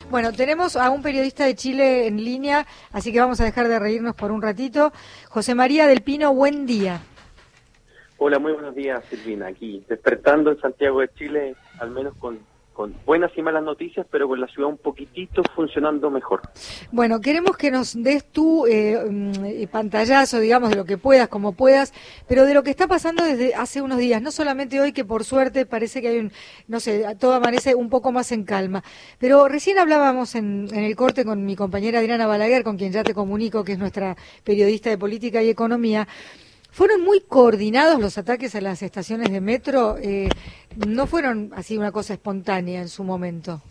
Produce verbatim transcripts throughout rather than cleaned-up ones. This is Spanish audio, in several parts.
Bueno, tenemos a un periodista de Chile en línea, así que vamos a dejar de reírnos por un ratito. José María del Pino, buen día. Hola, muy buenos días, Silvina. Aquí despertando en Santiago de Chile, al menos con, con buenas y malas noticias, pero con la ciudad un poquitito funcionando mejor. Bueno, queremos que nos des tu eh, pantallazo, digamos, de lo que puedas, como puedas, pero de lo que está pasando desde hace unos días, no solamente hoy, que por suerte parece que hay un, no sé, todo amanece un poco más en calma, pero recién hablábamos en, en el corte con mi compañera Adriana Balaguer, con quien ya te comunico, que es nuestra periodista de política y economía. ¿Fueron muy coordinados los ataques a las estaciones de metro? Eh, ¿No fueron así una cosa espontánea en su momento?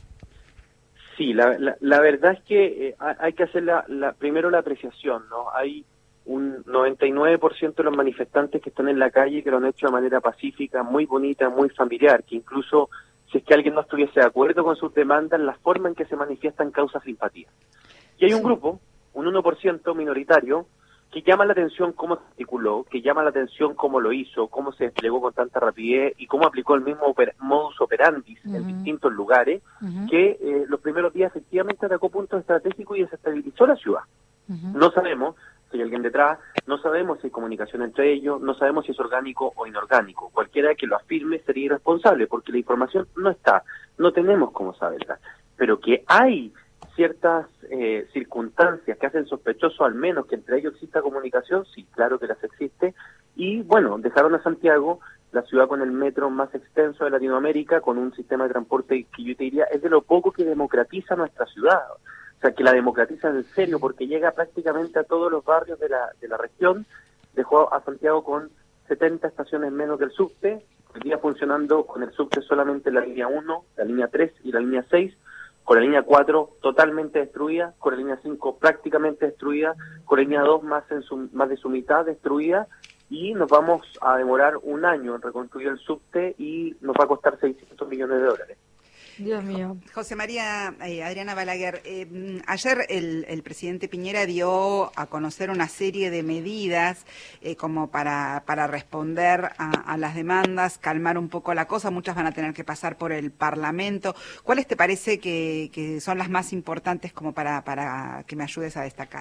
Sí, la, la, la verdad es que eh, hay que hacer la, la, primero la apreciación, ¿no? Hay un noventa y nueve por ciento de los manifestantes que están en la calle que lo han hecho de manera pacífica, muy bonita, muy familiar, que incluso si es que alguien no estuviese de acuerdo con sus demandas, la forma en que se manifiestan causa simpatía. Y hay un grupo, un uno por ciento minoritario, que llama la atención cómo se articuló, que llama la atención cómo lo hizo, cómo se desplegó con tanta rapidez y cómo aplicó el mismo oper modus operandi uh-huh. en distintos lugares, uh-huh. que eh, los primeros días efectivamente atacó puntos estratégicos y desestabilizó la ciudad. Uh-huh. No sabemos si hay alguien detrás, no sabemos si hay comunicación entre ellos, no sabemos si es orgánico o inorgánico. Cualquiera que lo afirme sería irresponsable porque la información no está, no tenemos cómo saberla, pero que hay ciertas eh, circunstancias que hacen sospechoso al menos que entre ellos exista comunicación, sí, claro que las existe, y bueno, dejaron a Santiago, la ciudad con el metro más extenso de Latinoamérica, con un sistema de transporte que yo te diría es de lo poco que democratiza nuestra ciudad, o sea, que la democratiza en serio, porque llega prácticamente a todos los barrios de la, de la región, dejó a Santiago con setenta estaciones menos del subte, hoy día funcionando con el subte solamente la línea uno, la línea tres y la línea seis, con la línea cuatro totalmente destruida, con la línea cinco prácticamente destruida, con la línea dos más, en su, más de su mitad destruida, y nos vamos a demorar un año en reconstruir el subte y nos va a costar seiscientos millones de dólares. Dios mío. José María, eh, Adriana Balaguer, eh, ayer el, el presidente Piñera dio a conocer una serie de medidas eh, como para, para responder a, a las demandas, calmar un poco la cosa, muchas van a tener que pasar por el Parlamento. ¿Cuáles te parece que, que son las más importantes como para, para que me ayudes a destacar?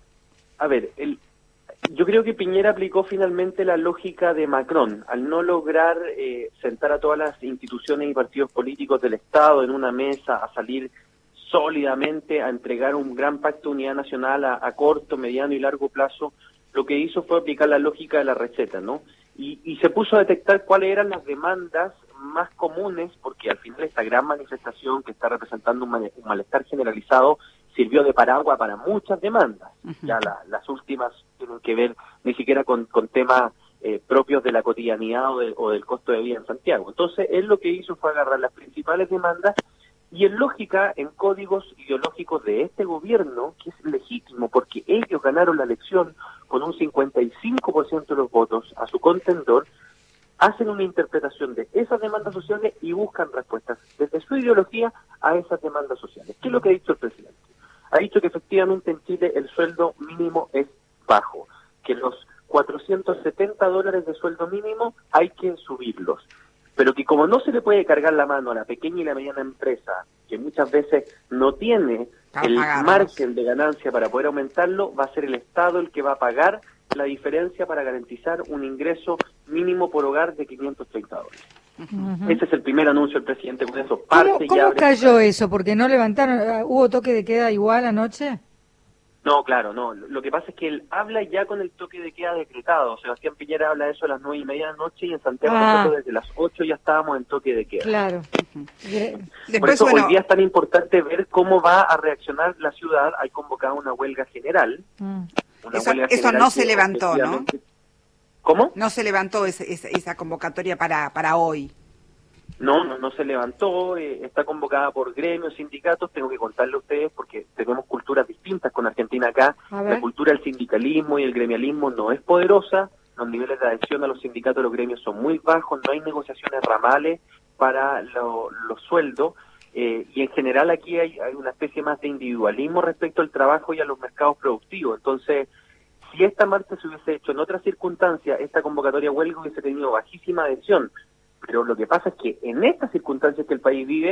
A ver, el... yo creo que Piñera aplicó finalmente la lógica de Macron, al no lograr eh, sentar a todas las instituciones y partidos políticos del Estado en una mesa, a salir sólidamente, a entregar un gran pacto de unidad nacional a, a corto, mediano y largo plazo. Lo que hizo fue aplicar la lógica de la receta, ¿no? Y, y se puso a detectar cuáles eran las demandas más comunes, porque al final esta gran manifestación que está representando un, mal, un malestar generalizado sirvió de paraguas para muchas demandas. Uh-huh. Ya la, las últimas tienen que ver ni siquiera con, con temas eh, propios de la cotidianidad o, de, o del costo de vida en Santiago. Entonces, él lo que hizo fue agarrar las principales demandas y en lógica, en códigos ideológicos de este gobierno, que es legítimo porque ellos ganaron la elección con un cincuenta y cinco por ciento de los votos a su contendor, hacen una interpretación de esas demandas sociales y buscan respuestas desde su ideología a esas demandas sociales. ¿Qué es lo que ha dicho el presidente? Ha dicho que efectivamente en Chile el sueldo mínimo es bajo, que los cuatrocientos setenta dólares de sueldo mínimo hay que subirlos, pero que como no se le puede cargar la mano a la pequeña y la mediana empresa, que muchas veces no tiene el margen de ganancia para poder aumentarlo, va a ser el Estado el que va a pagar la diferencia para garantizar un ingreso mínimo por hogar de quinientos treinta dólares. Uh-huh. Ese es el primer anuncio del presidente, con eso parte ¿Cómo, cómo y abre... cayó eso? ¿Porque no levantaron? ¿Hubo toque de queda igual anoche? No, claro, no. Lo que pasa es que él habla ya con el toque de queda decretado. Sebastián Piñera habla de eso a las nueve y media de la noche y en Santiago ah. nosotros desde las ocho ya estábamos en toque de queda. Claro. Uh-huh. Después, Por eso bueno... hoy día es tan importante ver cómo va a reaccionar la ciudad. Hay convocado una huelga general. Mm. Una eso huelga eso general no se levantó, ¿no? ¿Cómo? No se levantó esa, esa, esa convocatoria para, para hoy. No, no, no se levantó, eh, está convocada por gremios, sindicatos, tengo que contarle a ustedes porque tenemos culturas distintas con Argentina acá, la cultura del sindicalismo y el gremialismo no es poderosa, los niveles de adhesión a los sindicatos y los gremios son muy bajos, no hay negociaciones ramales para lo, los sueldos, eh, y en general aquí hay, hay una especie más de individualismo respecto al trabajo y a los mercados productivos, entonces si esta marcha se hubiese hecho en otras circunstancias, esta convocatoria huelga hubiese tenido bajísima adhesión. Pero lo que pasa es que en estas circunstancias que el país vive,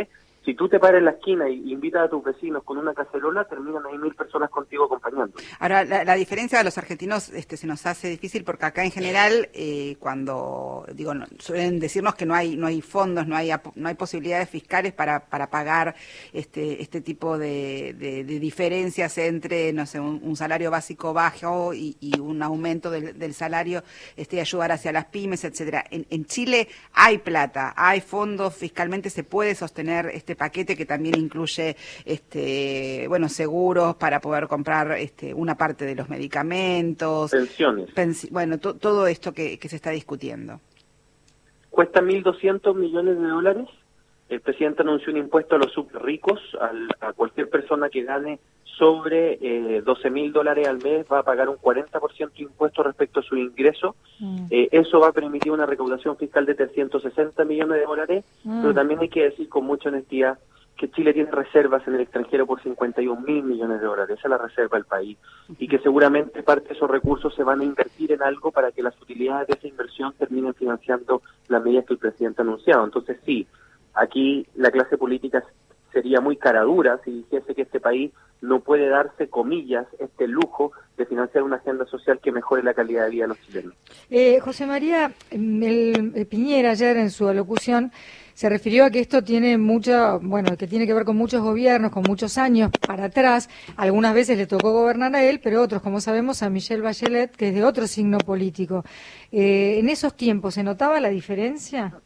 Si tú te paras en la esquina y invitas a tus vecinos con una cacerola, terminan ahí mil personas contigo acompañando. Ahora, la, la diferencia de los argentinos este, se nos hace difícil porque acá en general, eh, cuando, digo, no, suelen decirnos que no hay no hay fondos, no hay no hay posibilidades fiscales para para pagar este este tipo de, de, de diferencias entre, no sé, un, un salario básico bajo y, y un aumento del, del salario, este, ayudar hacia las pymes, etcétera. En, en Chile hay plata, hay fondos, fiscalmente se puede sostener este paquete que también incluye este bueno seguros para poder comprar este una parte de los medicamentos, pensiones, pensi bueno to todo esto que, que se está discutiendo. Cuesta mil doscientos millones de dólares. El presidente anunció un impuesto a los super ricos, al, a cualquier persona que gane sobre eh, doce mil dólares al mes va a pagar un cuarenta por ciento de impuesto respecto a su ingreso. Mm. Eh, eso va a permitir una recaudación fiscal de trescientos sesenta millones de dólares, mm. pero también hay que decir con mucha honestidad que Chile tiene reservas en el extranjero por cincuenta y un mil millones de dólares, esa es la reserva del país, y que seguramente parte de esos recursos se van a invertir en algo para que las utilidades de esa inversión terminen financiando las medidas que el presidente ha anunciado. Entonces sí, aquí la clase política sería muy caradura si dijese que este país no puede darse, comillas, este lujo de financiar una agenda social que mejore la calidad de vida de los chilenos. Eh, José María, el, el Piñera ayer en su alocución se refirió a que esto tiene mucha, bueno, que tiene que ver con muchos gobiernos, con muchos años para atrás. Algunas veces le tocó gobernar a él, pero otros, como sabemos, a Michelle Bachelet, que es de otro signo político. Eh, ¿En esos tiempos se notaba la diferencia?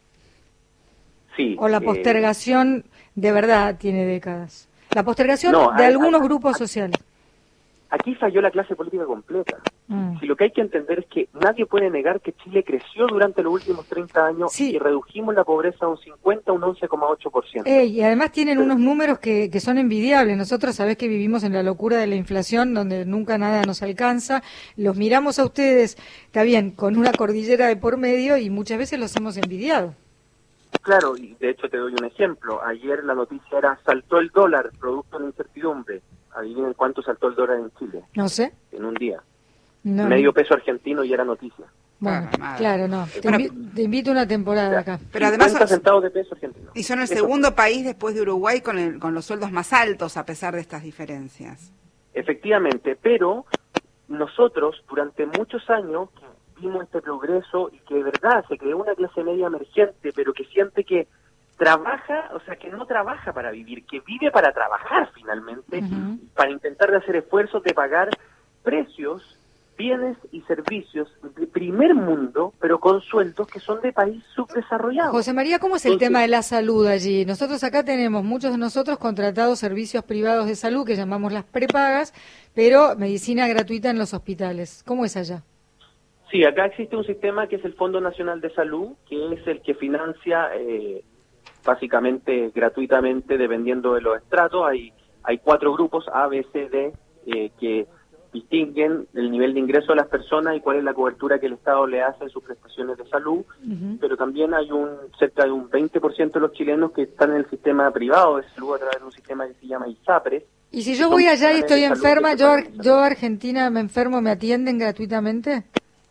Sí. ¿O la postergación eh, de verdad tiene décadas? La postergación no, de hay, algunos hay, grupos hay, sociales. Aquí falló la clase política completa. Mm. Si lo que hay que entender es que nadie puede negar que Chile creció durante los últimos treinta años sí. y redujimos la pobreza a un cincuenta, un once coma ocho por ciento. Eh, y además tienen Pero, unos números que, que son envidiables. Nosotros sabés que vivimos en la locura de la inflación, donde nunca nada nos alcanza. Los miramos a ustedes, está bien, con una cordillera de por medio y muchas veces los hemos envidiado. Claro, y de hecho te doy un ejemplo. Ayer la noticia era, saltó el dólar, producto de la incertidumbre. Adivinen cuánto saltó el dólar en Chile. No sé. En un día. No. Medio peso argentino y era noticia. Bueno, ah, claro, no. Te, bueno, invi te invito una temporada ya, acá. Pero además son, centavos de peso argentino. Y son el Eso. segundo país después de Uruguay con, el, con los sueldos más altos a pesar de estas diferencias. Efectivamente, pero nosotros durante muchos años vimos este progreso y que de verdad se creó una clase media emergente, pero que siente que trabaja, o sea, que no trabaja para vivir, que vive para trabajar finalmente, uh-huh. para intentar de hacer esfuerzos de pagar precios, bienes y servicios de primer mundo, pero con sueldos que son de país subdesarrollado. José María, ¿cómo es el Entonces, tema de la salud allí? Nosotros acá tenemos, muchos de nosotros, contratados servicios privados de salud, que llamamos las prepagas, pero medicina gratuita en los hospitales. ¿Cómo es allá? Sí, acá existe un sistema que es el Fondo Nacional de Salud, que es el que financia eh, básicamente gratuitamente, dependiendo de los estratos. Hay hay cuatro grupos, A, B, C, D, eh, que distinguen el nivel de ingreso de las personas y cuál es la cobertura que el Estado le hace en sus prestaciones de salud, uh-huh. pero también hay un cerca de un veinte por ciento de los chilenos que están en el sistema privado de salud a través de un sistema que se llama ISAPRES. ¿Y si yo voy allá y estoy enferma, yo, yo Argentina me enfermo, me atienden gratuitamente?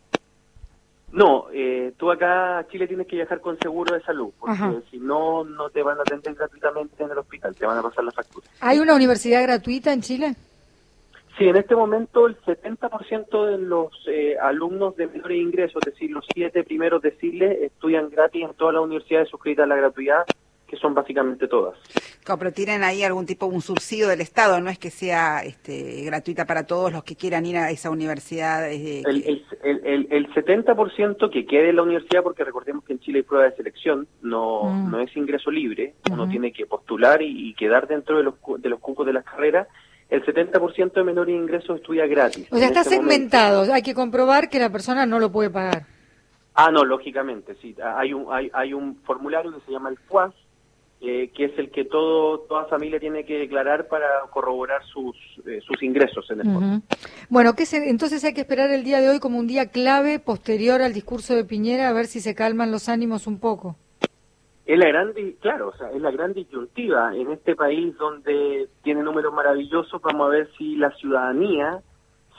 No, eh, tú acá a Chile tienes que viajar con seguro de salud, porque Ajá. si no, no te van a atender gratuitamente en el hospital, te van a pasar la factura. ¿Hay una universidad gratuita en Chile? Sí, en este momento el setenta por ciento de los eh, alumnos de menores ingresos, es decir, los siete primeros deciles, estudian gratis en todas las universidades suscritas a la gratuidad, que son básicamente todas. Claro, pero tienen ahí algún tipo, un subsidio del Estado, no es que sea este, gratuita para todos los que quieran ir a esa universidad. Eh, el, que... el, el, el setenta por ciento que quede en la universidad, porque recordemos que en Chile hay prueba de selección, no mm. no es ingreso libre, uh-huh. uno tiene que postular y, y quedar dentro de los, de los cupos de las carreras. El setenta por ciento de menores ingresos estudia gratis. O sea, está este segmentado, momento. Hay que comprobar que la persona no lo puede pagar. Ah, no, lógicamente, sí. Hay un, hay, hay un formulario que se llama el F U A S, Eh, que es el que todo toda familia tiene que declarar para corroborar sus eh, sus ingresos en el fondo. Uh-huh. Bueno, ¿qué se, entonces hay que esperar el día de hoy como un día clave posterior al discurso de Piñera a ver si se calman los ánimos un poco. Es la gran, claro, o sea, es la gran disyuntiva en este país donde tiene números maravillosos. Vamos a ver si la ciudadanía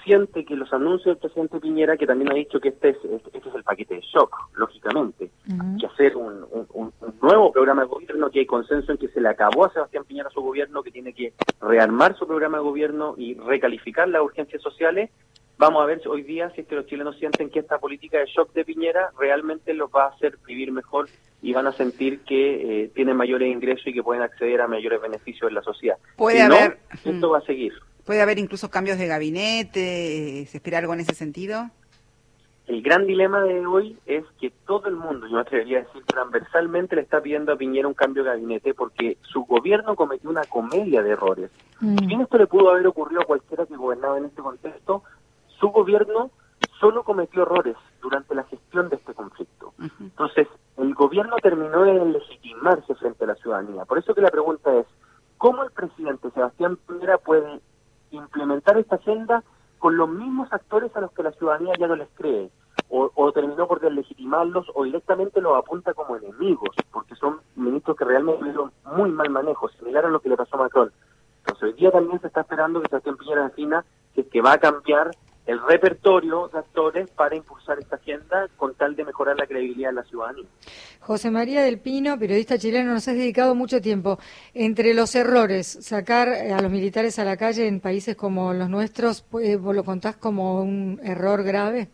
siente que los anuncios del presidente Piñera, que también ha dicho que este es, este es el paquete de shock, lógicamente, uh-huh. que hacer un, un, un nuevo programa de gobierno, que hay consenso en que se le acabó a Sebastián Piñera su gobierno, que tiene que rearmar su programa de gobierno y recalificar las urgencias sociales. Vamos a ver hoy día si es que los chilenos sienten que esta política de shock de Piñera realmente los va a hacer vivir mejor y van a sentir que eh, tienen mayores ingresos y que pueden acceder a mayores beneficios en la sociedad. Puede si haber, no, esto va a seguir. ¿Puede haber incluso cambios de gabinete? ¿Se espera algo en ese sentido? El gran dilema de hoy es que todo el mundo, yo me atrevería a decir transversalmente, le está pidiendo a Piñera un cambio de gabinete porque su gobierno cometió una comedia de errores. Mm. Si bien esto le pudo haber ocurrido a cualquiera que gobernaba en este contexto, su gobierno solo cometió errores durante la gestión de este conflicto. Uh-huh. Entonces, el gobierno terminó de legitimarse frente a la ciudadanía. Por eso que la pregunta es, ¿cómo el presidente Sebastián Piñera puede implementar esta agenda con los mismos actores a los que la ciudadanía ya no les cree? O, o terminó por deslegitimarlos o directamente los apunta como enemigos, porque son ministros que realmente tuvieron muy mal manejo, similar a lo que le pasó a Macron. Entonces, hoy día también se está esperando que Sebastián Piñera defina que, que va a cambiar el repertorio de actores para impulsar esta agenda con tal de mejorar la credibilidad de la ciudadanía. José María del Pino, periodista chileno, nos has dedicado mucho tiempo. Entre los errores, sacar a los militares a la calle en países como los nuestros, ¿vos lo contás como un error grave?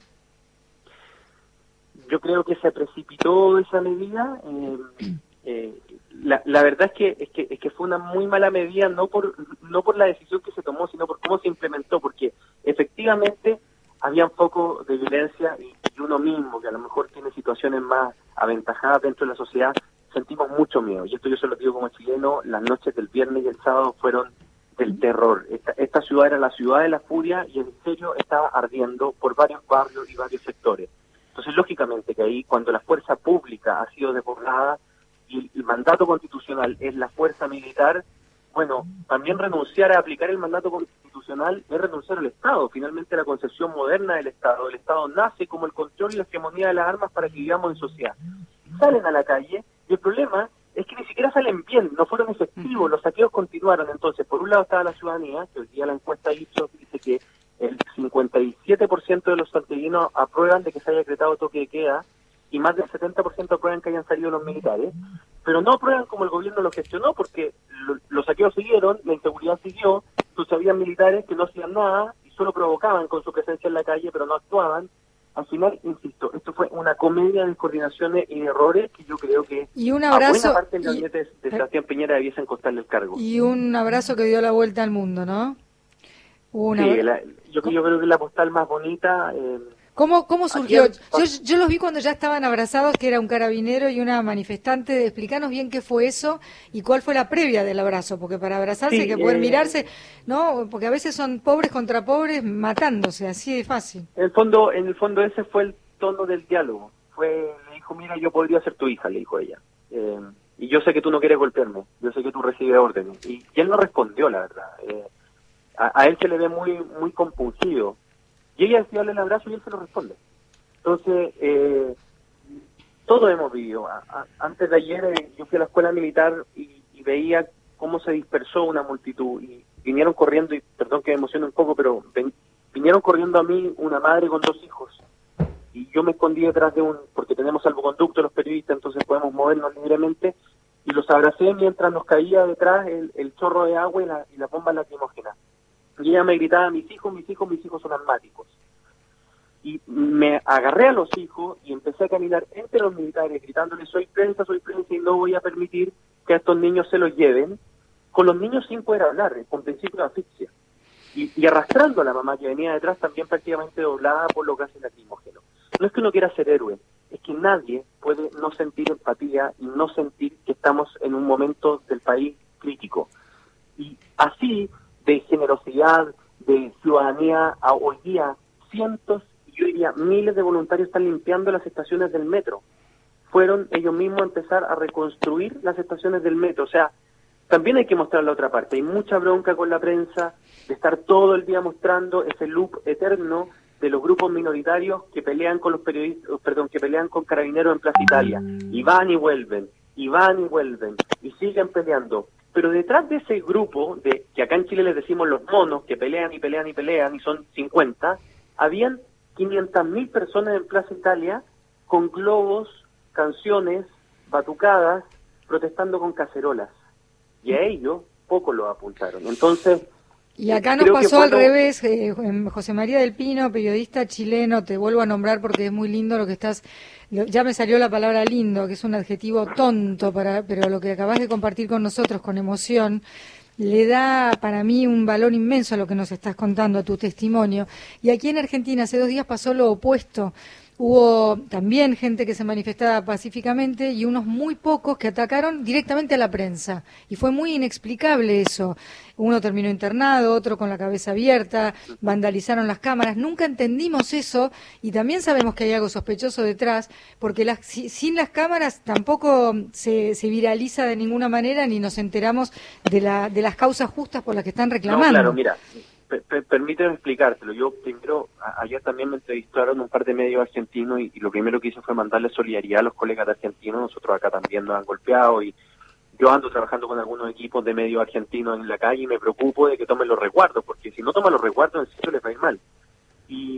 Yo creo que se precipitó esa medida. Eh, eh, la, la verdad es que, es que es que fue una muy mala medida, no por no por la decisión que se tomó, sino por cómo se implementó, porque efectivamente habían focos de violencia y, y uno mismo, que a lo mejor tiene situaciones más aventajadas dentro de la sociedad, sentimos mucho miedo. Y esto yo se lo digo como chileno, las noches del viernes y el sábado fueron del terror. Esta, esta ciudad era la ciudad de la furia y en serio estaba ardiendo por varios barrios y varios sectores. Entonces, lógicamente que ahí, cuando la fuerza pública ha sido desbordada y el, el mandato constitucional es la fuerza militar, bueno, también renunciar a aplicar el mandato constitucional es renunciar al Estado. Finalmente, la concepción moderna del Estado. El Estado nace como el control y la hegemonía de las armas para que vivamos en sociedad. Salen a la calle y el problema es que ni siquiera salen bien, no fueron efectivos, los saqueos continuaron. Entonces, por un lado estaba la ciudadanía, que hoy día la encuesta Ipsos dice que el cincuenta y siete por ciento de los santiaguinos aprueban de que se haya decretado toque de queda y más del setenta por ciento aprueban que hayan salido los militares, pero no aprueban como el gobierno lo gestionó, porque lo, los saqueos siguieron, la inseguridad siguió, entonces había militares que no hacían nada y solo provocaban con su presencia en la calle, pero no actuaban. Al final, insisto, esto fue una comedia de coordinaciones y de errores que yo creo que y un abrazo, a buena parte del gabinete de, de Sebastián Piñera debiesen costarle el cargo. Y un abrazo que dio la vuelta al mundo, ¿no? Una... Sí, la, yo, yo creo que la postal más bonita... Eh, ¿Cómo, cómo surgió? Yo, yo los vi cuando ya estaban abrazados, que era un carabinero y una manifestante. Explícanos bien qué fue eso y cuál fue la previa del abrazo, porque para abrazarse sí, hay que poder eh, mirarse, ¿no? Porque a veces son pobres contra pobres matándose, así de fácil. En el fondo, en el fondo ese fue el tono del diálogo. Fue, le dijo, mira, yo podría ser tu hija, le dijo ella. Eh, y yo sé que tú no quieres golpearme, yo sé que tú recibes órdenes. Y, y él no respondió, la verdad. Eh, a, a él se le ve muy, muy compungido. Y ella decía, dale el abrazo y él se lo responde. Entonces, eh, todos hemos vivido. A, a, antes de ayer eh, yo fui a la escuela militar y, y veía cómo se dispersó una multitud. Y vinieron corriendo, y perdón que me emocione un poco, pero ven, vinieron corriendo a mí una madre con dos hijos. Y yo me escondí detrás de un, porque tenemos salvoconducto los periodistas, entonces podemos movernos libremente. Y los abracé mientras nos caía detrás el, el chorro de agua y la, y la bomba lacrimógena. Y ella me gritaba, mis hijos, mis hijos, mis hijos son asmáticos. Y me agarré a los hijos y empecé a caminar entre los militares, gritándoles, soy prensa, soy prensa, y no voy a permitir que a estos niños se los lleven, con los niños sin poder hablar, con principio de asfixia. Y, y arrastrando a la mamá que venía detrás, también prácticamente doblada por los gases lacrimógenos. No es que uno quiera ser héroe, es que nadie puede no sentir empatía y no sentir que estamos en un momento del país crítico. Y así, de generosidad, de ciudadanía, a hoy día cientos, yo diría miles de voluntarios están limpiando las estaciones del metro. Fueron ellos mismos a empezar a reconstruir las estaciones del metro. O sea, también hay que mostrar la otra parte. Hay mucha bronca con la prensa de estar todo el día mostrando ese loop eterno de los grupos minoritarios que pelean con los periodistas, perdón, que pelean con carabineros en Plaza Italia. Y van y vuelven, y van y vuelven, y siguen peleando. pero detrás de ese grupo, de que acá en Chile les decimos los monos, que pelean y pelean y pelean, y son cincuenta, habían quinientas mil personas en Plaza Italia con globos, canciones, batucadas, protestando con cacerolas. Y a ellos pocos los apuntaron. Entonces... Y acá nos pasó al revés, eh, José María del Pino, periodista chileno, te vuelvo a nombrar porque es muy lindo lo que estás, lo, ya me salió la palabra lindo, que es un adjetivo tonto, para, pero lo que acabas de compartir con nosotros con emoción, le da para mí un valor inmenso a lo que nos estás contando, a tu testimonio. Y aquí en Argentina hace dos días pasó lo opuesto. Hubo también gente que se manifestaba pacíficamente y unos muy pocos que atacaron directamente a la prensa. Y fue muy inexplicable eso. Uno terminó internado, otro con la cabeza abierta, vandalizaron las cámaras. Nunca entendimos eso y también sabemos que hay algo sospechoso detrás, porque las, si, sin las cámaras tampoco se, se viraliza de ninguna manera ni nos enteramos de, la, de las causas justas por las que están reclamando. No, claro, mira. Permíteme explicártelo. Yo primero, a, ayer también me entrevistaron un par de medios argentinos y, y lo primero que hice fue mandarle solidaridad a los colegas de argentinos. Nosotros acá también nos han golpeado y yo ando trabajando con algunos equipos de medios argentinos en la calle y me preocupo de que tomen los resguardos, porque si no toman los resguardos en serio les va a ir mal. Y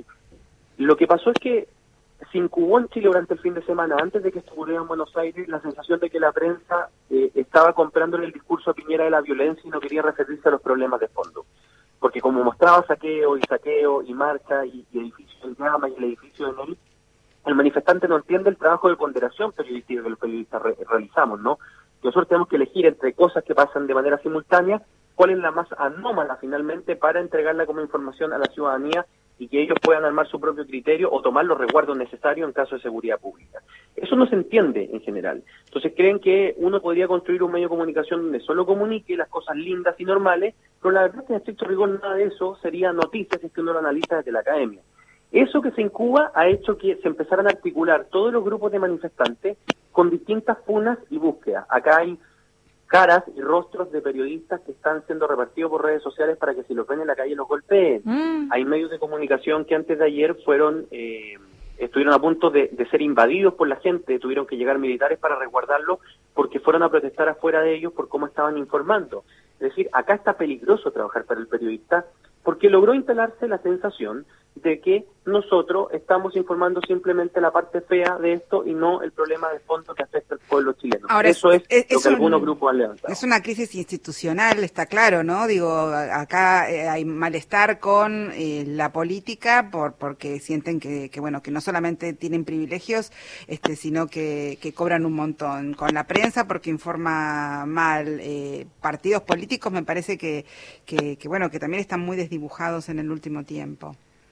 lo que pasó es que se incubó en Chile durante el fin de semana, antes de que esto ocurriera en Buenos Aires, la sensación de que la prensa eh, estaba comprándole el discurso a Piñera de la violencia y no quería referirse a los problemas de fondo. Porque como mostraba saqueo y saqueo y marcha y, y edificio en llama y el edificio en él, el manifestante no entiende el trabajo de ponderación periodística que los periodistas re realizamos, ¿no? Nosotros tenemos que elegir entre cosas que pasan de manera simultánea, cuál es la más anómala finalmente para entregarla como información a la ciudadanía y que ellos puedan armar su propio criterio o tomar los resguardos necesarios en caso de seguridad pública. Eso no se entiende en general. Entonces creen que uno podría construir un medio de comunicación donde solo comunique las cosas lindas y normales, pero la verdad es que en estricto rigor nada de eso sería noticias si es que uno lo analiza desde la academia. Eso que se incuba ha hecho que se empezaran a articular todos los grupos de manifestantes con distintas punas y búsquedas. Acá hay caras y rostros de periodistas que están siendo repartidos por redes sociales para que si los ven en la calle los golpeen. Mm. Hay medios de comunicación que antes de ayer fueron eh, estuvieron a punto de, de ser invadidos por la gente, tuvieron que llegar militares para resguardarlos porque fueron a protestar afuera de ellos por cómo estaban informando. Es decir, acá está peligroso trabajar para el periodista porque logró instalarse la sensación de que nosotros estamos informando simplemente la parte fea de esto y no el problema de fondo que afecta al pueblo chileno. Ahora, eso es, es, es lo que un, algunos grupos han levantado. Es una crisis institucional, está claro, ¿no? Digo, acá eh, hay malestar con eh, la política por porque sienten que, que, bueno, que no solamente tienen privilegios, este, sino que, que cobran un montón. Con la prensa porque informa mal. Eh, partidos políticos me parece que, que, que, bueno, que también están muy desdibujados en el último tiempo.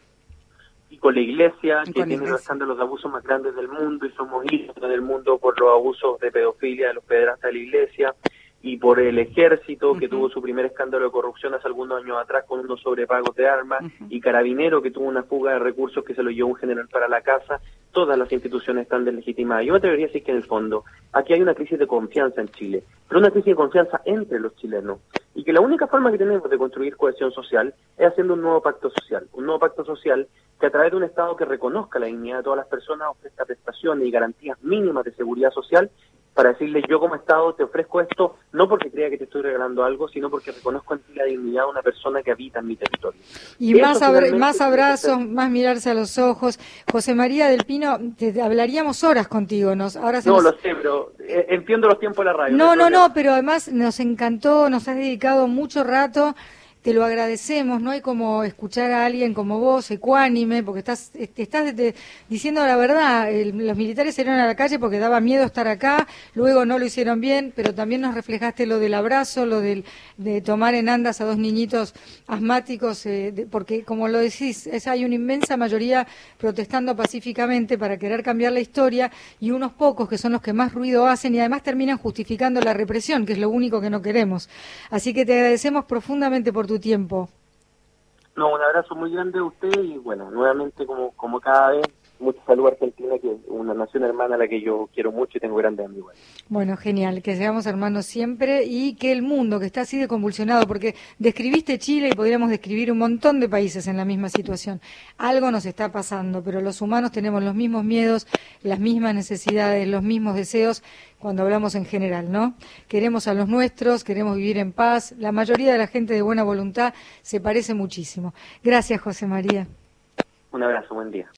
Y con la iglesia, que con tiene iglesia. los escándalos de abusos más grandes del mundo, y somos ídolos del mundo por los abusos de pedofilia de los pederastas de la iglesia, y por el ejército, uh-huh. que tuvo su primer escándalo de corrupción hace algunos años atrás con unos sobrepagos de armas, uh-huh. y Carabinero, que tuvo una fuga de recursos que se lo llevó un general para la casa. Todas las instituciones están deslegitimadas. Yo me atrevería a decir que en el fondo aquí hay una crisis de confianza en Chile, pero una crisis de confianza entre los chilenos, y que la única forma que tenemos de construir cohesión social es haciendo un nuevo pacto social, un nuevo pacto social que a través de un Estado que reconozca la dignidad de todas las personas ofrezca prestaciones y garantías mínimas de seguridad social para decirle: yo como Estado te ofrezco esto no porque crea que te estoy regalando algo, sino porque reconozco en ti la dignidad de una persona que habita en mi territorio. Y más, abra más abrazos, más mirarse a los ojos. José María del Pino, te, te hablaríamos horas contigo. Nos, ahora se no, nos... lo sé, pero eh, entiendo los tiempos de la radio. No, no, no, no, pero además nos encantó, nos has dedicado mucho rato. Te lo agradecemos, no hay como escuchar a alguien como vos, ecuánime, porque estás te estás te, diciendo la verdad. El, los militares salieron a la calle porque daba miedo estar acá, luego no lo hicieron bien, pero también nos reflejaste lo del abrazo, lo del, de tomar en andas a dos niñitos asmáticos, eh, de, porque como lo decís, es, hay una inmensa mayoría protestando pacíficamente para querer cambiar la historia y unos pocos que son los que más ruido hacen y además terminan justificando la represión, que es lo único que no queremos. Así que te agradecemos profundamente por tu tiempo. No, un abrazo muy grande a usted y bueno, nuevamente como como cada vez mucho saludo a Argentina, que es una nación hermana a la que yo quiero mucho y tengo grandes amigos. Bueno, genial, que seamos hermanos siempre y que el mundo, que está así de convulsionado, porque describiste Chile y podríamos describir un montón de países en la misma situación. Algo nos está pasando, pero los humanos tenemos los mismos miedos, las mismas necesidades, los mismos deseos cuando hablamos en general, ¿no? Queremos a los nuestros, queremos vivir en paz. La mayoría de la gente de buena voluntad se parece muchísimo. Gracias, José María. Un abrazo, buen día.